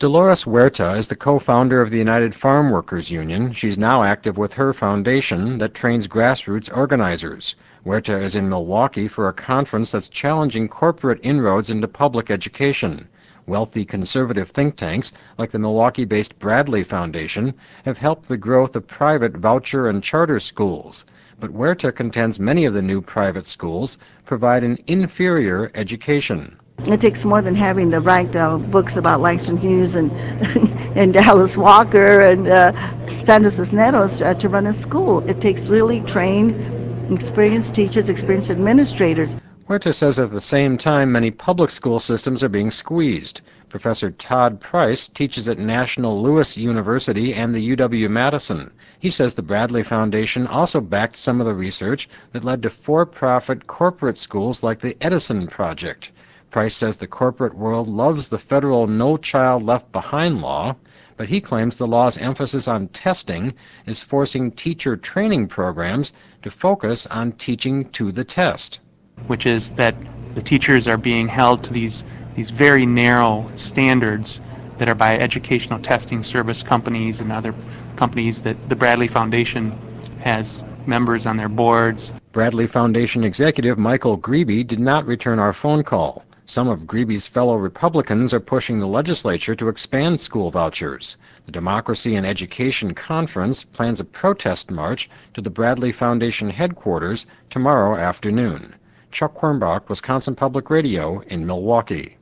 Dolores Huerta is the co-founder of the United Farm Workers Union. She's now active with her foundation that trains grassroots organizers. Huerta is in Milwaukee for a conference that's challenging corporate inroads into public education. Wealthy conservative think tanks, like the Milwaukee-based Bradley Foundation, have helped the growth of private voucher and charter schools. But Huerta contends many of the new private schools provide an inferior education. It takes more than having the right books about Langston Hughes and and Dallas Walker and Sandra Cisneros to run a school. It takes really trained, experienced teachers, experienced administrators. Huerta says at the same time many public school systems are being squeezed. Professor Todd Price teaches at National Louis University and the UW-Madison. He says the Bradley Foundation also backed some of the research that led to for-profit corporate schools like the Edison Project. Price says the corporate world loves the federal No Child Left Behind law, but he claims the law's emphasis on testing is forcing teacher training programs to focus on teaching to the test. Which is that the teachers are being held to these very narrow standards that are by educational testing service companies and other companies that the Bradley Foundation has members on their boards. Bradley Foundation executive Michael Grebe did not return our phone call. Some of Grebe's fellow Republicans are pushing the legislature to expand school vouchers. The Democracy in Education Conference plans a protest march to the Bradley Foundation headquarters tomorrow afternoon. Chuck Quirmbach, Wisconsin Public Radio in Milwaukee.